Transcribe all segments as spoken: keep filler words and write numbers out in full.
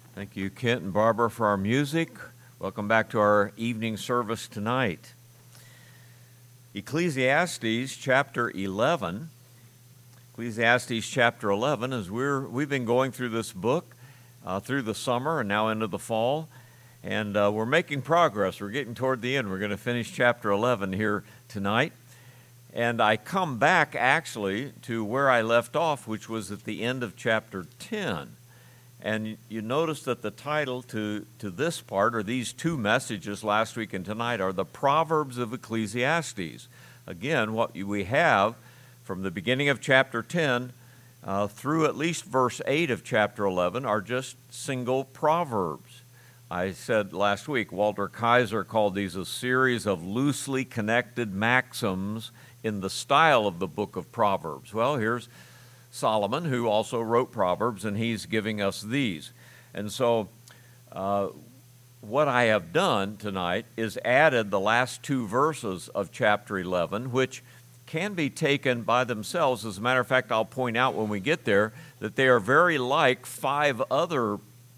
Thank you, Kent and Barbara, for our music. Welcome back to our evening service tonight. Ecclesiastes chapter eleven. Ecclesiastes chapter eleven, as we're, we've been going through this book uh, through the summer and now into the fall, and uh, we're making progress. We're getting toward the end. We're going to finish chapter eleven here tonight. And I come back actually to where I left off, which was at the end of chapter ten. And you notice that the title to, to this part, or these two messages last week and tonight, are the Proverbs of Ecclesiastes. Again, what we have from the beginning of chapter ten uh, through at least verse eight of chapter eleven are just single proverbs. I said last week, Walter Kaiser called these a series of loosely connected maxims in the style of the book of Proverbs. Well, here's Solomon, who also wrote Proverbs, and he's giving us these. And so uh, what I have done tonight is added the last two verses of chapter eleven, which can be taken by themselves. As a matter of fact, I'll point out when we get there that they are very like five other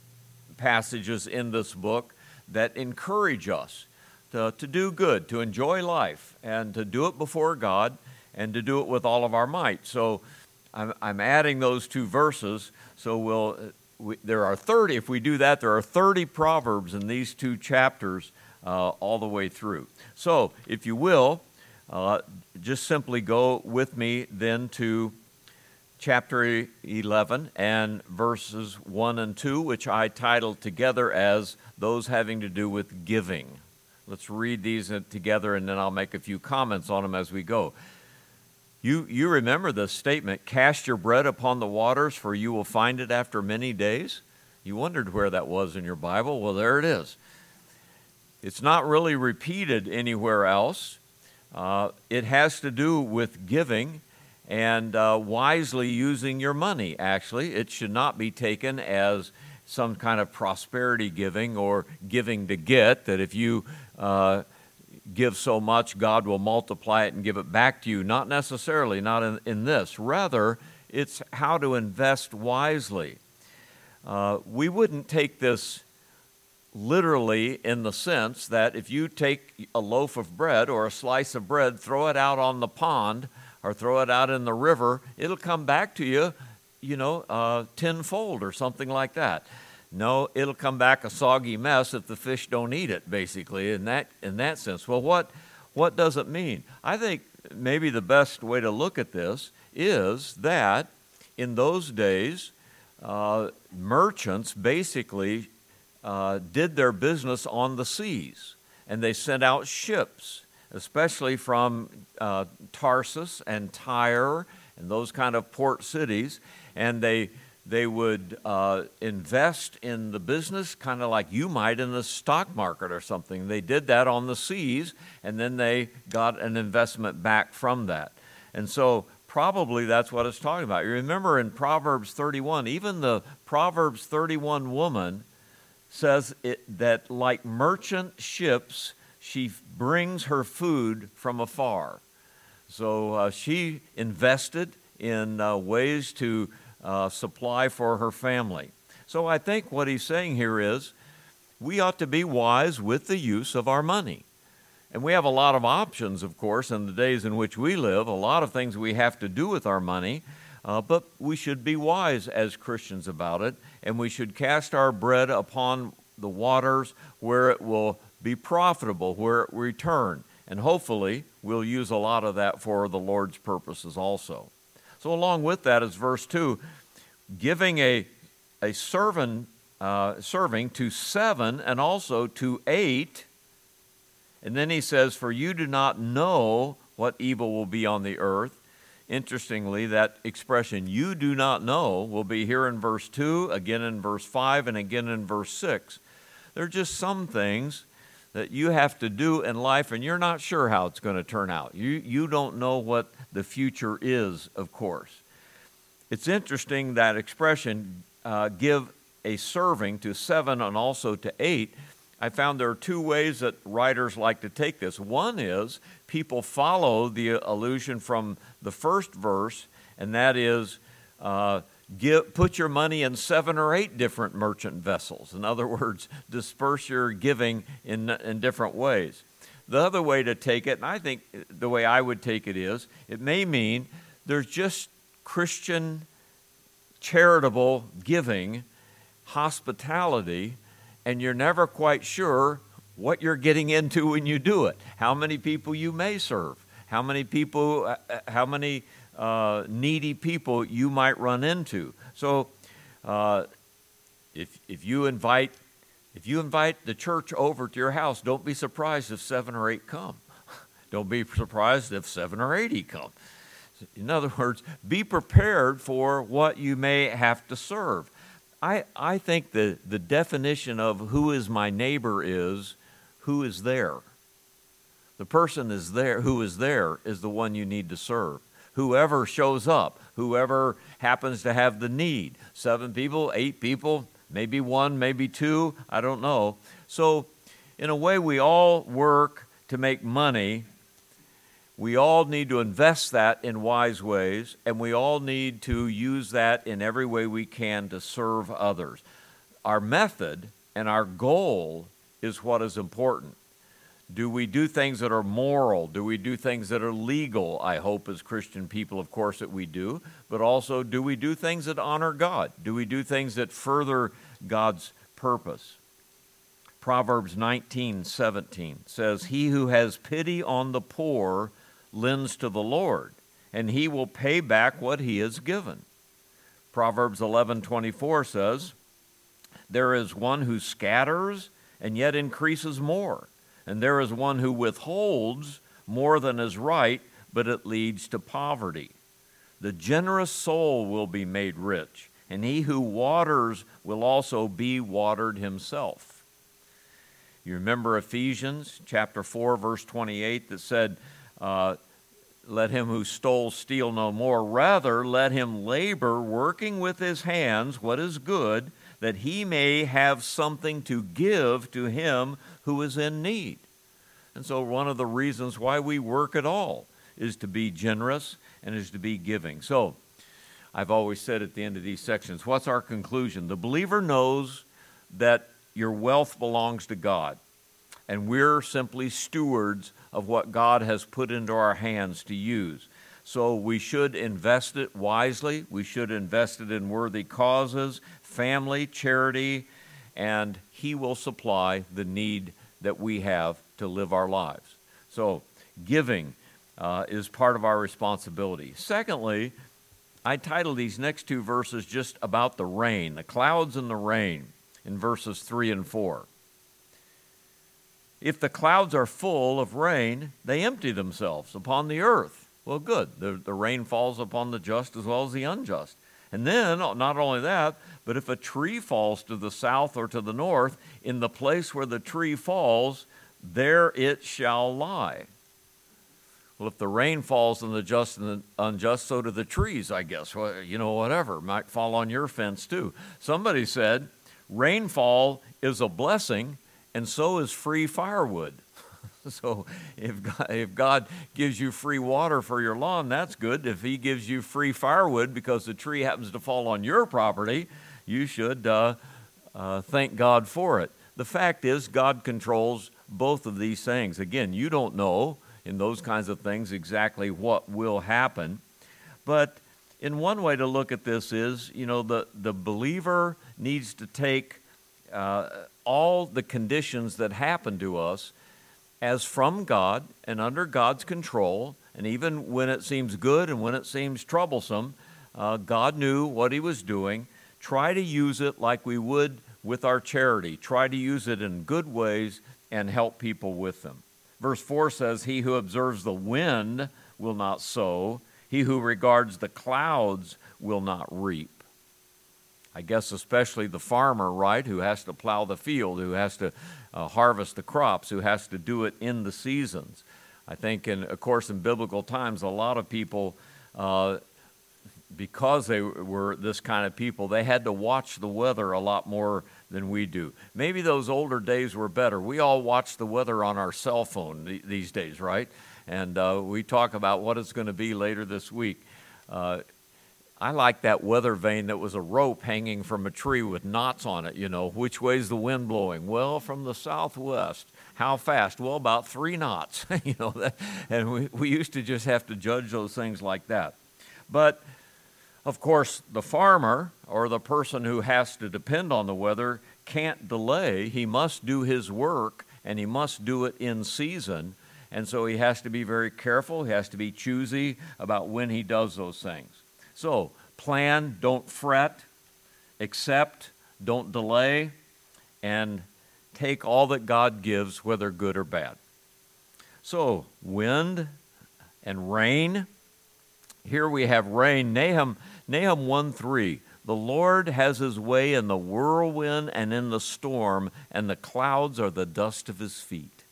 passages in this book that encourage us to, to do good, to enjoy life, and to do it before God, and to do it with all of our might. So I'm, I'm adding those two verses, so we'll, we, there are thirty, if we do that, there are thirty Proverbs in these two chapters uh, all the way through. So, if you will, uh, just simply go with me then to chapter eleven and verses one and two, which I titled together as those having to do with giving. Let's read these together, and then I'll make a few comments on them as we go. You, you remember the statement, cast your bread upon the waters, for you will find it after many days? You wondered where that was in your Bible. Well, there it is. It's not really repeated anywhere else. Uh, it has to do with giving and uh, wisely using your money, actually. It should not be taken as some kind of prosperity giving or giving to get, that if you uh, give so much, God will multiply it and give it back to you. Not necessarily, not in, in this. Rather, it's how to invest wisely. Uh, we wouldn't take this literally in the sense that if you take a loaf of bread or a slice of bread, throw it out on the pond or throw it out in the river, it'll come back to you, you know, uh, tenfold or something like that. No, it'll come back a soggy mess if the fish don't eat it, basically, in that in that sense. Well, what what does it mean? I think maybe the best way to look at this is that in those days, uh, merchants basically uh, did their business on the seas, and they sent out ships, especially from uh, Tarsus and Tyre and those kind of port cities, and they They would uh, invest in the business kind of like you might in the stock market or something. They did that on the seas, and then they got an investment back from that. And so probably that's what it's talking about. You remember in Proverbs thirty-one, even the Proverbs thirty-one woman says it, that like merchant ships, she brings her food from afar. So uh, she invested in uh, ways to Uh, supply for her family. So I think what he's saying here is we ought to be wise with the use of our money. And we have a lot of options, of course, in the days in which we live, a lot of things we have to do with our money, uh, but we should be wise as Christians about it, and we should cast our bread upon the waters where it will be profitable, where it will return. And hopefully we'll use a lot of that for the Lord's purposes also. So along with that is verse two, giving a, a servant, uh, serving to seven and also to eight. And then he says, for you do not know what evil will be on the earth. Interestingly, that expression, you do not know, will be here in verse two, again in verse five, and again in verse six. There are just some things that you have to do in life, and you're not sure how it's going to turn out. You, you don't know what the future is, of course. It's interesting that expression, uh, give a serving to seven and also to eight. I found there are two ways that writers like to take this. One is people follow the allusion from the first verse, and that is uh, Give, put your money in seven or eight different merchant vessels. In other words, disperse your giving in, in different ways. The other way to take it, and I think the way I would take it is, it may mean there's just Christian charitable giving, hospitality, and you're never quite sure what you're getting into when you do it. How many people you may serve, how many people, uh, how many uh, needy people you might run into. So, uh, if if you invite if you invite the church over to your house, don't be surprised if seven or eight come. Don't be surprised if seven or eighty come. In other words, be prepared for what you may have to serve. I, I think the, the definition of who is my neighbor is who is there. The person is there, who is there is the one you need to serve. Whoever shows up, whoever happens to have the need. Seven people, eight people, maybe one, maybe two, I don't know. So in a way, we all work to make money. We all need to invest that in wise ways, and we all need to use that in every way we can to serve others. Our method and our goal is what is important. Do we do things that are moral? Do we do things that are legal? I hope as Christian people, of course, that we do. But also, do we do things that honor God? Do we do things that further God's purpose? Proverbs nineteen seventeen says, "He who has pity on the poor lends to the Lord, and he will pay back what he has given." Proverbs eleven twenty-four says, "There is one who scatters and yet increases more, and there is one who withholds more than is right, but it leads to poverty. The generous soul will be made rich, and he who waters will also be watered himself." You remember Ephesians chapter four, verse twenty-eight that said, Uh, let him who stole steal no more. Rather, let him labor, working with his hands what is good, that he may have something to give to him who is in need. And so one of the reasons why we work at all is to be generous and is to be giving. So I've always said at the end of these sections, what's our conclusion? The believer knows that your wealth belongs to God, and we're simply stewards of what God has put into our hands to use. So we should invest it wisely. We should invest it in worthy causes, family, charity, and He will supply the need that we have to live our lives. So giving uh, is part of our responsibility. Secondly, I titled these next two verses just about the rain, the clouds and the rain, in verses three and four. If the clouds are full of rain, they empty themselves upon the earth. Well, good. The, the rain falls upon the just as well as the unjust. And then, not only that, but if a tree falls to the south or to the north, in the place where the tree falls, there it shall lie. Well, if the rain falls on the just and the unjust, so do the trees, I guess. Well, you know, whatever. Might fall on your fence, too. Somebody said, rainfall is a blessing, and so is free firewood. So if God, if God gives you free water for your lawn, that's good. If He gives you free firewood because the tree happens to fall on your property, you should uh, uh, thank God for it. The fact is, God controls both of these things. Again, you don't know in those kinds of things exactly what will happen. But in one way to look at this is, you know, the, the believer needs to take uh, all the conditions that happen to us as from God and under God's control, and even when it seems good and when it seems troublesome, uh, God knew what He was doing. Try to use it like we would with our charity. Try to use it in good ways and help people with them. Verse four says, "He who observes the wind will not sow. He who regards the clouds will not reap." I guess especially the farmer, right, who has to plow the field, who has to uh, harvest the crops, who has to do it in the seasons. I think, in, of course, in biblical times, a lot of people, uh, because they were this kind of people, they had to watch the weather a lot more than we do. Maybe those older days were better. We all watch the weather on our cell phone th- these days, right? And uh, we talk about what it's going to be later this week. Uh, I like that weather vane that was a rope hanging from a tree with knots on it, you know. Which way's the wind blowing? Well, from the southwest. How fast? Well, about three knots, you know. That, and we, we used to just have to judge those things like that. But, of course, the farmer or the person who has to depend on the weather can't delay. He must do his work, and he must do it in season. And so he has to be very careful. He has to be choosy about when he does those things. So, plan, don't fret, accept, don't delay, and take all that God gives, whether good or bad. So, wind and rain. Here we have rain. Nahum, Nahum one three. The Lord has his way in the whirlwind and in the storm, and the clouds are the dust of his feet.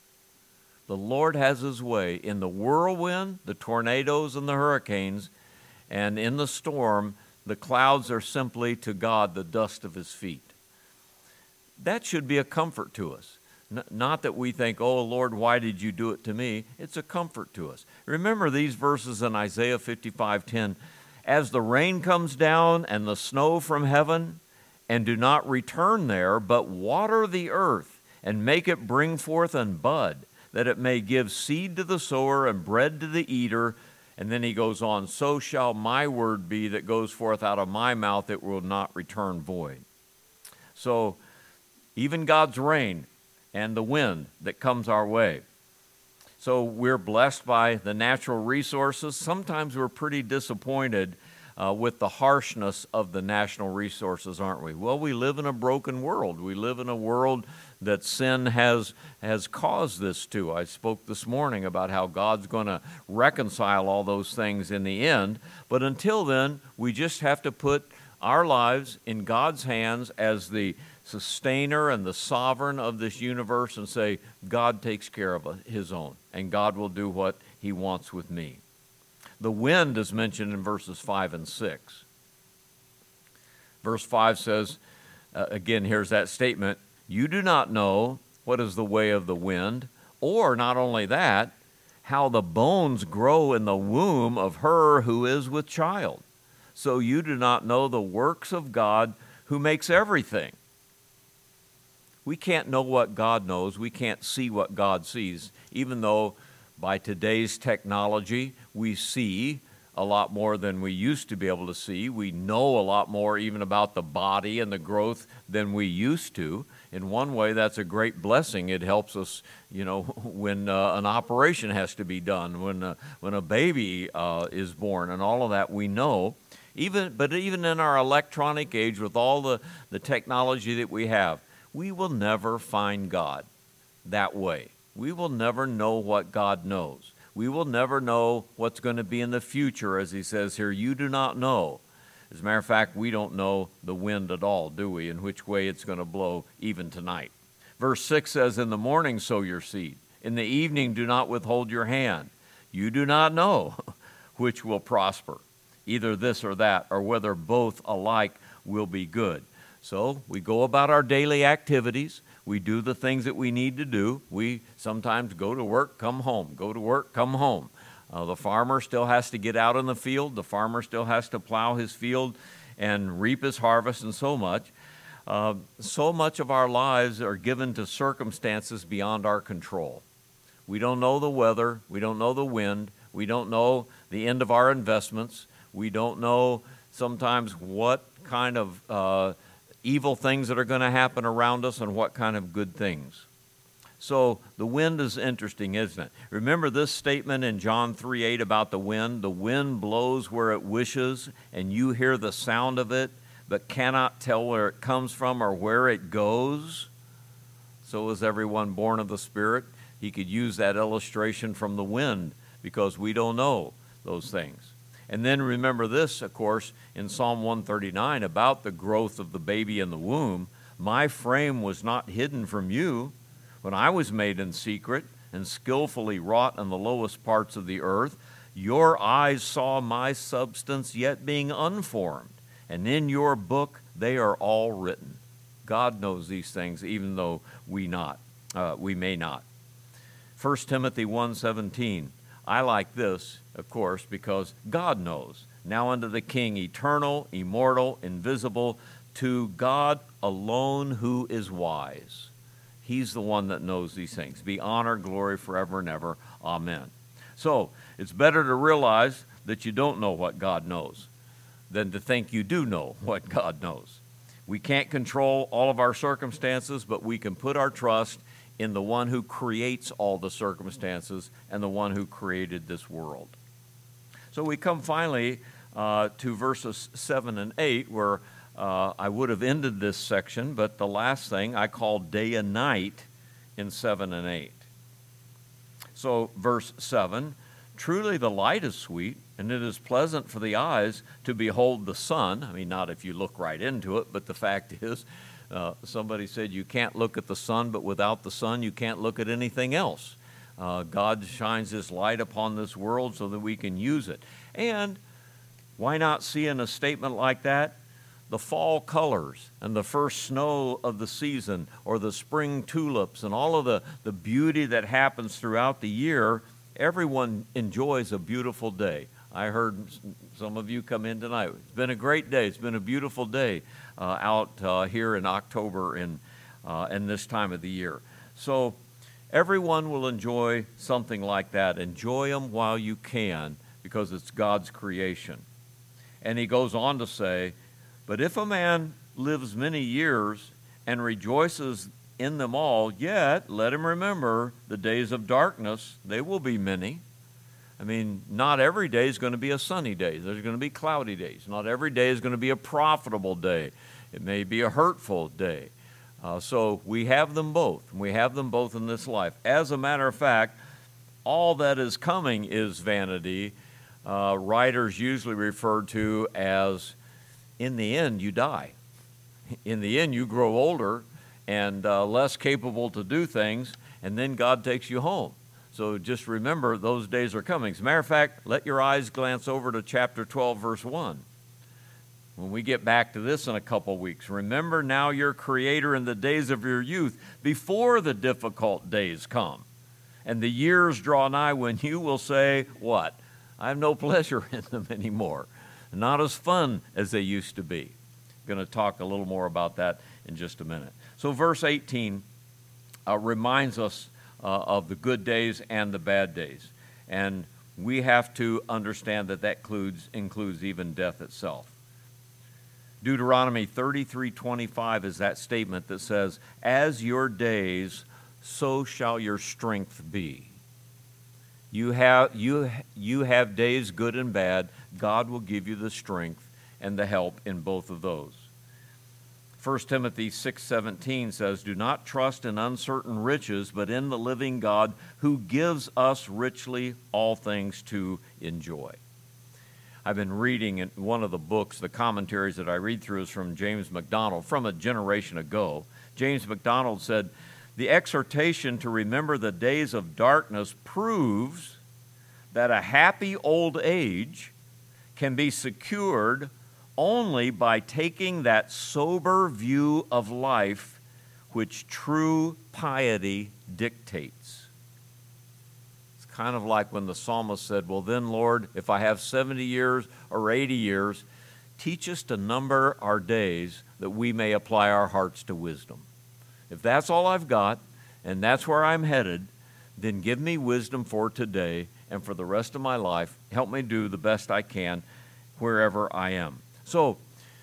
The Lord has his way in the whirlwind, the tornadoes and the hurricanes, and in the storm, the clouds are simply to God the dust of his feet. That should be a comfort to us. N- not that we think, oh, Lord, why did you do it to me? It's a comfort to us. Remember these verses in Isaiah fifty-five ten. As the rain comes down and the snow from heaven, and do not return there, but water the earth and make it bring forth and bud, that it may give seed to the sower and bread to the eater. And then he goes on, so shall my word be that goes forth out of my mouth, it will not return void. So even God's rain and the wind that comes our way. So we're blessed by the natural resources. Sometimes we're pretty disappointed uh, with the harshness of the natural resources, aren't we? Well, we live in a broken world. We live in a world that sin has has caused this to. I spoke this morning about how God's going to reconcile all those things in the end. But until then, we just have to put our lives in God's hands as the sustainer and the sovereign of this universe and say, God takes care of his own, and God will do what he wants with me. The wind is mentioned in verses five and six. Verse five says, uh, again, here's that statement, you do not know what is the way of the wind, or not only that, how the bones grow in the womb of her who is with child. So you do not know the works of God who makes everything. We can't know what God knows. We can't see what God sees, even though by today's technology, we see a lot more than we used to be able to see. We know a lot more even about the body and the growth than we used to. In one way, that's a great blessing. It helps us, you know, when uh, an operation has to be done, when uh, when a baby uh, is born, and all of that we know. Even, but even in our electronic age, with all the, the technology that we have, we will never find God that way. We will never know what God knows. We will never know what's going to be in the future, as he says here, you do not know. As a matter of fact, we don't know the wind at all, do we, in which way it's going to blow even tonight. Verse six says, in the morning sow your seed. In the evening do not withhold your hand. You do not know which will prosper, either this or that, or whether both alike will be good. So we go about our daily activities. We do the things that we need to do. We sometimes go to work, come home, go to work, come home. Uh, the farmer still has to get out in the field. The farmer still has to plow his field and reap his harvest and so much. Uh, so much of our lives are given to circumstances beyond our control. We don't know the weather. We don't know the wind. We don't know the end of our investments. We don't know sometimes what kind of uh, evil things that are going to happen around us and what kind of good things. So the wind is interesting, isn't it? Remember this statement in John three eight about the wind? The wind blows where it wishes, and you hear the sound of it, but cannot tell where it comes from or where it goes. So is everyone born of the Spirit. He could use that illustration from the wind because we don't know those things. And then remember this, of course, in Psalm one thirty-nine about the growth of the baby in the womb. My frame was not hidden from you when I was made in secret and skillfully wrought in the lowest parts of the earth. Your eyes saw my substance yet being unformed, and in your book they are all written. God knows these things, even though we not, uh, we may not. First Timothy one seventeen. I like this, of course, because God knows. Now unto the King, eternal, immortal, invisible, to God alone who is wise. He's the one that knows these things. Be honor, glory forever and ever. Amen. So it's better to realize that you don't know what God knows than to think you do know what God knows. We can't control all of our circumstances, but we can put our trust in the one who creates all the circumstances and the one who created this world. So we come finally uh, to verses seven and eight, where uh, I would have ended this section, but the last thing I called day and night in seven and eight. So verse seven, truly the light is sweet, and it is pleasant for the eyes to behold the sun. I mean, not if you look right into it, but the fact is, uh, somebody said you can't look at the sun, but without the sun you can't look at anything else. Uh, God shines His light upon this world so that we can use it. And why not see in a statement like that the fall colors and the first snow of the season, or the spring tulips and all of the, the beauty that happens throughout the year? Everyone enjoys a beautiful day. I heard some of you come in tonight. It's been a great day. It's been a beautiful day uh, out uh, here in October and, uh, and this time of the year. So everyone will enjoy something like that. Enjoy them while you can, because it's God's creation. And he goes on to say, but if a man lives many years and rejoices in them all, yet let him remember the days of darkness, they will be many. I mean, not every day is going to be a sunny day. There's going to be cloudy days. Not every day is going to be a profitable day. It may be a hurtful day. Uh, so we have them both. We have them both in this life. As a matter of fact, all that is coming is vanity. Uh, writers usually refer to as, in the end, you die. In the end, you grow older and uh, less capable to do things, and then God takes you home. So just remember, those days are coming. As a matter of fact, let your eyes glance over to chapter twelve, verse one. When we get back to this in a couple weeks, remember now your Creator in the days of your youth, before the difficult days come, and the years draw nigh when you will say, what? I have no pleasure in them anymore. Not as fun as they used to be. I'm going to talk a little more about that in just a minute. So verse eighteen uh, reminds us uh, of the good days and the bad days. And we have to understand that that includes, includes even death itself. Deuteronomy thirty-three twenty-five is that statement that says, as your days, so shall your strength be. You have, you, you have days good and bad. God will give you the strength and the help in both of those. First Timothy six seventeen says, do not trust in uncertain riches, but in the living God, who gives us richly all things to enjoy. I've been reading in one of the books, the commentaries that I read through is from James MacDonald, from a generation ago. James MacDonald said, the exhortation to remember the days of darkness proves that a happy old age can be secured only by taking that sober view of life which true piety dictates. It's kind of like when the psalmist said, well then, Lord, if I have seventy years or eighty years, teach us to number our days that we may apply our hearts to wisdom. If that's all I've got, and that's where I'm headed, then give me wisdom for today and for the rest of my life. Help me do the best I can wherever I am. So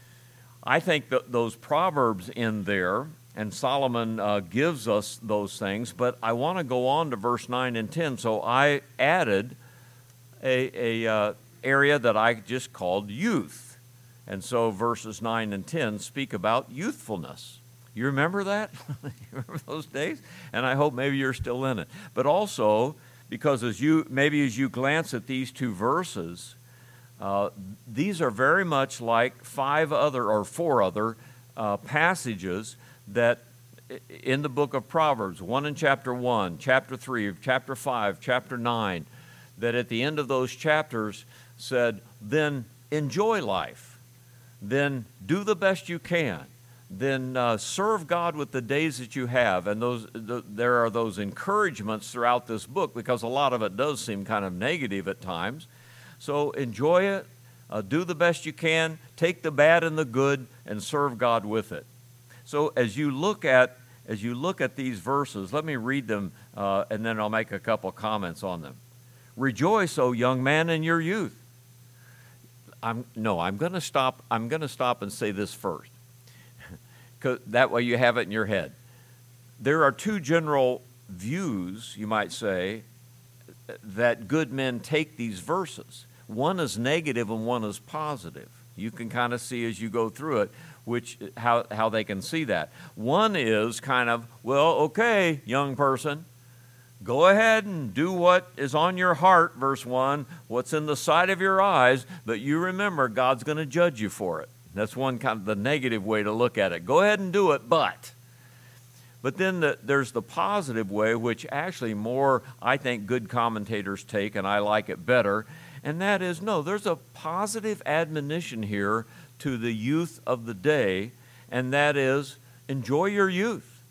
I think that those proverbs in there, and Solomon uh, gives us those things, but I want to go on to verse nine and ten. So I added a, a uh, area that I just called youth. And so verses nine and ten speak about youthfulness. You remember that? You remember those days? And I hope maybe you're still in it. But also, because as you maybe as you glance at these two verses, uh, these are very much like five other or four other uh, passages that in the book of Proverbs, one in chapter one, chapter three, chapter five, chapter nine, that at the end of those chapters said, then enjoy life, then do the best you can. Then uh, serve God with the days that you have. And those the, there are those encouragements throughout this book, because a lot of it does seem kind of negative at times. So enjoy it, Uh, do the best you can. Take the bad and the good and serve God with it. So as you look at as you look at these verses, let me read them, uh, and then I'll make a couple comments on them. Rejoice, O young man, in your youth. I'm, no, I'm going to stop. I'm going to stop and say this first, 'cause that way you have it in your head. There are two general views, you might say, that good men take these verses. One is negative and one is positive. You can kind of see as you go through it which how, how they can see that. One is kind of, well, okay, young person, go ahead and do what is on your heart, verse one, what's in the sight of your eyes, but you remember God's going to judge you for it. That's one kind of the negative way to look at it. Go ahead and do it, but. But then the, there's the positive way, which actually more, I think, good commentators take, and I like it better, and that is, no, there's a positive admonition here to the youth of the day, and that is, enjoy your youth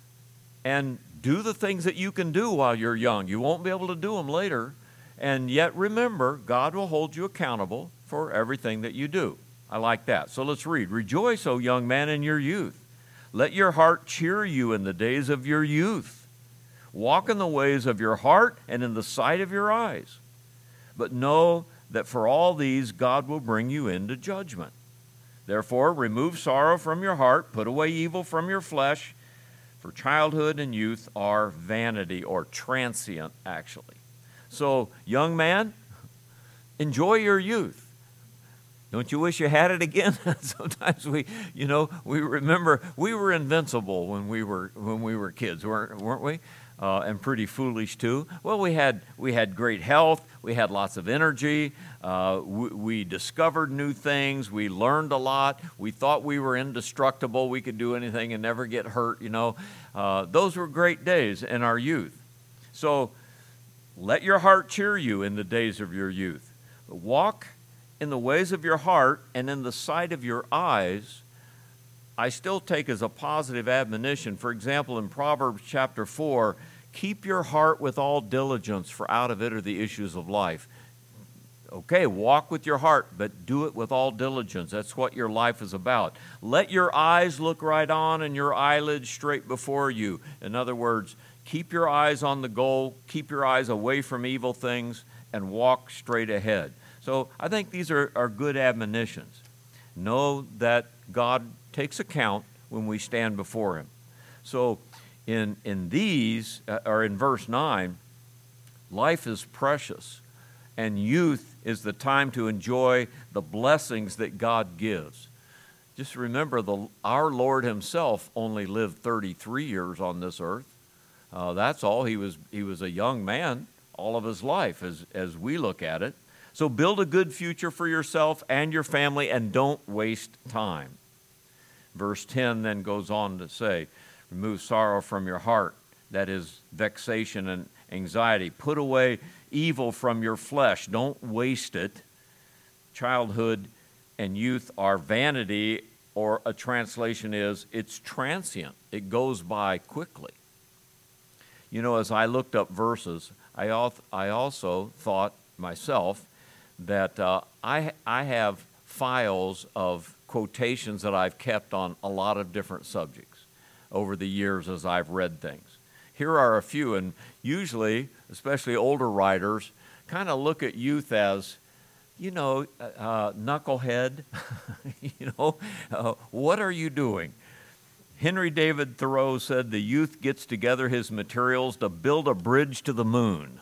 and do the things that you can do while you're young. You won't be able to do them later, and yet remember, God will hold you accountable for everything that you do. I like that. So let's read. Rejoice, O young man, in your youth. Let your heart cheer you in the days of your youth. Walk in the ways of your heart and in the sight of your eyes. But know that for all these God will bring you into judgment. Therefore, remove sorrow from your heart, put away evil from your flesh, for childhood and youth are vanity, or transient, actually. So, young man, enjoy your youth. Don't you wish you had it again? Sometimes we, you know, we remember we were invincible when we were when we were kids, weren't weren't we? Uh, and pretty foolish too. Well, we had we had great health. We had lots of energy. Uh, we, we discovered new things. We learned a lot. We thought we were indestructible. We could do anything and never get hurt. You know, uh, those were great days in our youth. So, let your heart cheer you in the days of your youth. Walk in the ways of your heart and in the sight of your eyes, I still take as a positive admonition. For example, in Proverbs chapter four, keep your heart with all diligence, for out of it are the issues of life. Okay, walk with your heart, but do it with all diligence. That's what your life is about. Let your eyes look right on and your eyelids straight before you. In other words, keep your eyes on the goal, keep your eyes away from evil things, and walk straight ahead. So I think these are, are good admonitions. Know that God takes account when we stand before Him. So in, in these, uh, or in verse nine, life is precious, and youth is the time to enjoy the blessings that God gives. Just remember, the, our Lord Himself only lived thirty-three years on this earth. Uh, that's all. He was, he was a young man all of His life as, as we look at it. So build a good future for yourself and your family, and don't waste time. Verse ten then goes on to say, remove sorrow from your heart, that is vexation and anxiety. Put away evil from your flesh. Don't waste it. Childhood and youth are vanity, or a translation is, it's transient. It goes by quickly. You know, as I looked up verses, I, al- I also thought myself, that uh, I, I have files of quotations that I've kept on a lot of different subjects over the years as I've read things. Here are a few, and usually, especially older writers, kind of look at youth as, you know, uh, knucklehead, you know, uh, what are you doing? Henry David Thoreau said, the youth gets together his materials to build a bridge to the moon.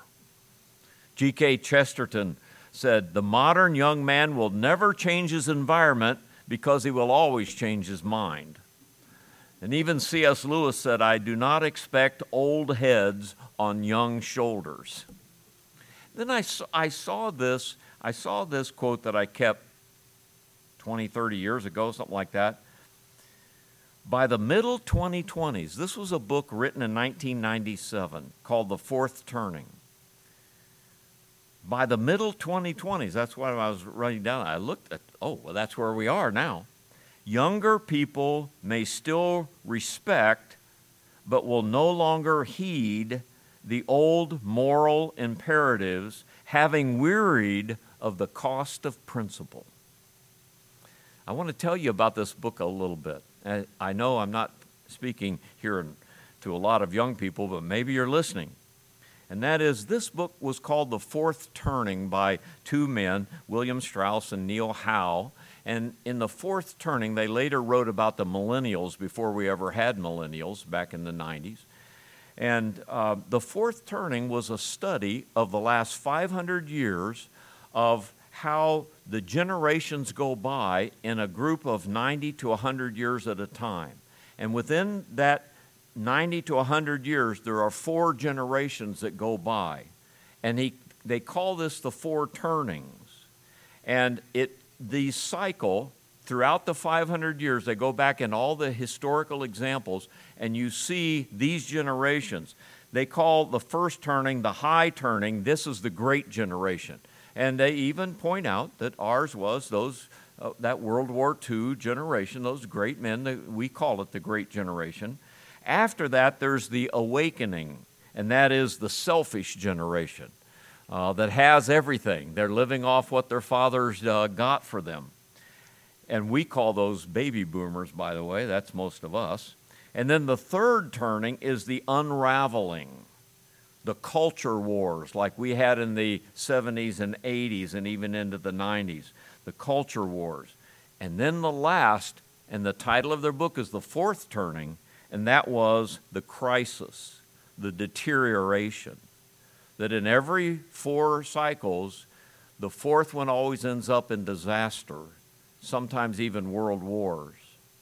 G K Chesterton said, the modern young man will never change his environment because he will always change his mind. And even C S Lewis said, I do not expect old heads on young shoulders. Then I, I saw this, I saw this quote that I kept twenty, thirty years ago, something like that. By the middle twenty twenties, this was a book written in nineteen ninety-seven called The Fourth Turning. By the middle twenty twenties, that's what I was writing down. I looked at, oh, well, that's where we are now. Younger people may still respect, but will no longer heed the old moral imperatives, having wearied of the Cost of Principle. I want to tell you about this book a little bit. I know I'm not speaking here to a lot of young people, but maybe you're listening. And that is, this book was called The Fourth Turning by two men, William Strauss and Neil Howe. And in The Fourth Turning, they later wrote about the millennials before we ever had millennials back in the nineties. And uh, The Fourth Turning was a study of the last five hundred years of how the generations go by in a group of ninety to one hundred years at a time. And within that ninety to one hundred years, there are four generations that go by. And he, they call this the four turnings. And it the cycle, throughout the five hundred years, they go back in all the historical examples, and you see these generations. They call the first turning the high turning. This is the great generation. And they even point out that ours was those uh, that World War Two generation, those great men, that we call it the great generation. After that, there's the awakening, and that is the selfish generation uh, that has everything. They're living off what their fathers uh, got for them. And we call those baby boomers, by the way. That's most of us. And then the third turning is the unraveling, the culture wars like we had in the seventies and eighties and even into the nineties, the culture wars. And then the last, and the title of their book is The Fourth Turning, and that was the crisis, the deterioration. That in every four cycles, the fourth one always ends up in disaster, sometimes even world wars.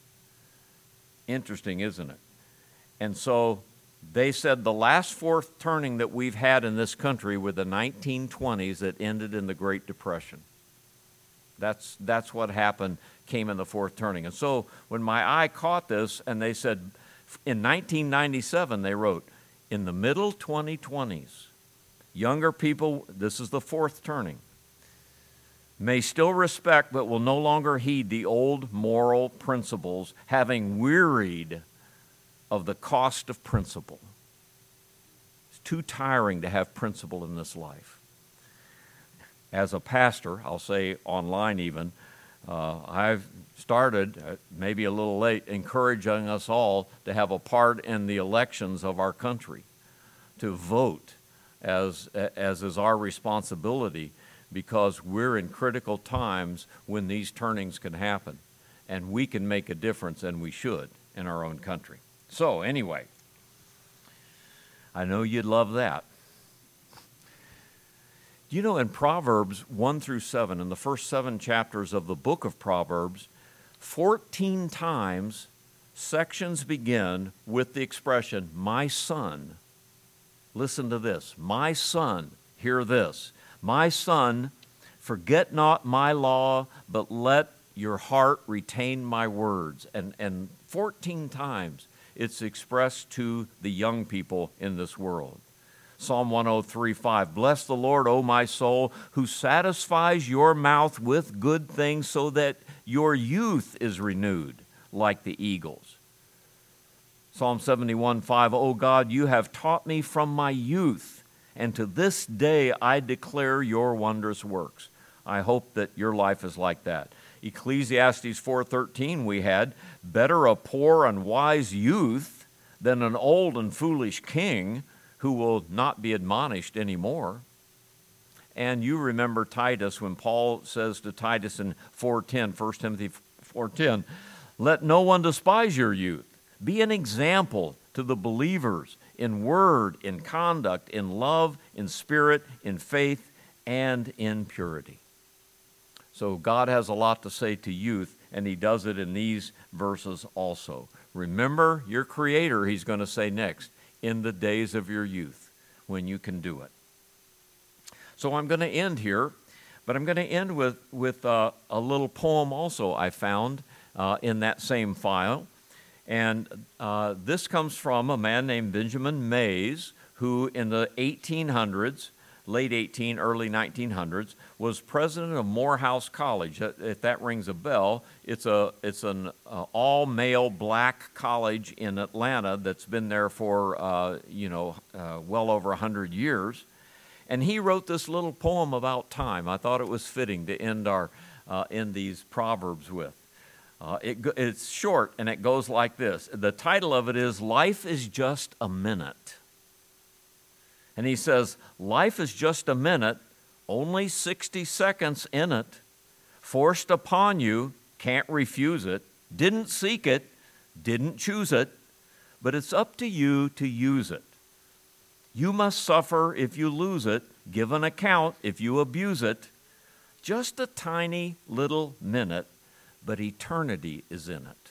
Interesting, isn't it? And so they said the last fourth turning that we've had in this country were the nineteen twenties that ended in the Great Depression. That's, that's what happened, came in the fourth turning. And so when my eye caught this, and they said, in nineteen ninety-seven, they wrote, in the middle twenty twenties, younger people, this is the fourth turning, may still respect but will no longer heed the old moral principles, having wearied of the cost of principle. It's too tiring to have principle in this life. As a pastor, I'll say online even, uh, I've started, uh, maybe a little late, encouraging us all to have a part in the elections of our country, to vote as, as is our responsibility, because we're in critical times when these turnings can happen, and we can make a difference, and we should, in our own country. So anyway, I know you'd love that. You know, in Proverbs one through seven, in the first seven chapters of the book of Proverbs, fourteen times sections begin with the expression, my son. Listen to this. My son, hear this. My son, forget not my law, but let your heart retain my words. And, and fourteen times it's expressed to the young people in this world. Psalm one oh three, five, bless the Lord, O my soul, who satisfies your mouth with good things so that your youth is renewed like the eagles. Psalm seventy-one, five, O God, you have taught me from my youth, and to this day I declare your wondrous works. I hope that your life is like that. Ecclesiastes four thirteen we had, better a poor and wise youth than an old and foolish king who will not be admonished anymore. And you remember Titus when Paul says to Titus in four ten, First Timothy four ten, let no one despise your youth. Be an example to the believers in word, in conduct, in love, in spirit, in faith, and in purity. So God has a lot to say to youth, and he does it in these verses also. Remember your Creator, he's going to say next, in the days of your youth, when you can do it. So I'm going to end here, but I'm going to end with, with uh, a little poem also I found uh, in that same file. And uh, this comes from a man named Benjamin Mays, who in the eighteen hundreds, late eighteen, early nineteen hundreds, was president of Morehouse College. If that rings a bell, it's a it's an uh, all-male black college in Atlanta that's been there for uh, you know uh, well over a hundred years. And he wrote this little poem about time. I thought it was fitting to end our uh, end these Proverbs with. Uh, it, it's short, and it goes like this. The title of it is, Life is Just a Minute. And he says, life is just a minute, only sixty seconds in it, forced upon you, can't refuse it, didn't seek it, didn't choose it, but it's up to you to use it. You must suffer if you lose it, give an account if you abuse it. Just a tiny little minute, but eternity is in it.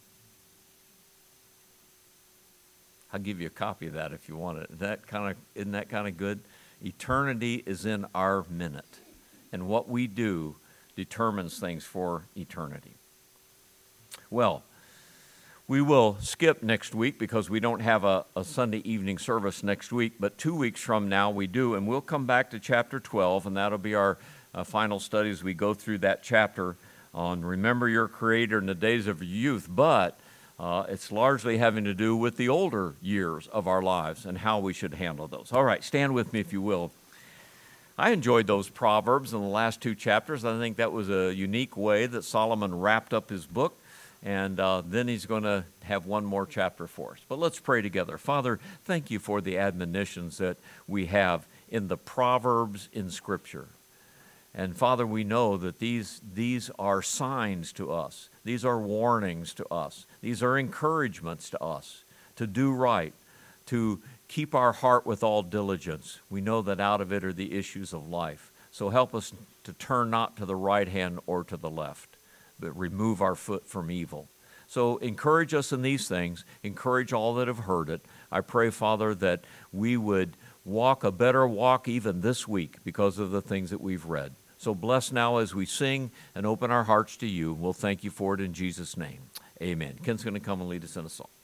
I'll give you a copy of that if you want it. Isn't that kind of, isn't that kind of good? Eternity is in our minute, and what we do determines things for eternity. Well, we will skip next week because we don't have a, a Sunday evening service next week, but two weeks from now we do, and we'll come back to chapter twelve, and that'll be our uh, final study as we go through that chapter on Remember Your Creator in the days of your youth, but uh, it's largely having to do with the older years of our lives and how we should handle those. All right, stand with me if you will. I enjoyed those Proverbs in the last two chapters. I think that was a unique way that Solomon wrapped up his book. And uh, then he's going to have one more chapter for us. But let's pray together. Father, thank you for the admonitions that we have in the Proverbs in Scripture. And Father, we know that these, these are signs to us. These are warnings to us. These are encouragements to us to do right, to keep our heart with all diligence. We know that out of it are the issues of life. So help us to turn not to the right hand or to the left, but remove our foot from evil. So encourage us in these things. Encourage all that have heard it. I pray, Father, that we would walk a better walk even this week because of the things that we've read. So bless now as we sing and open our hearts to you. We'll thank you for it in Jesus' name. Amen. Ken's going to come and lead us in a song.